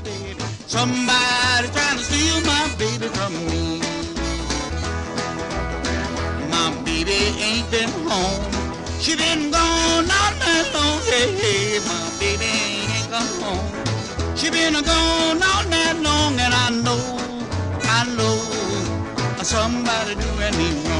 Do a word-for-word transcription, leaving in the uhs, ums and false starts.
baby. Somebody trying to steal my baby from me. My baby ain't been home. She been gone all night long. Hey, hey, my baby ain't come home. She been gone all night long, and I know, I know somebody doing me wrong.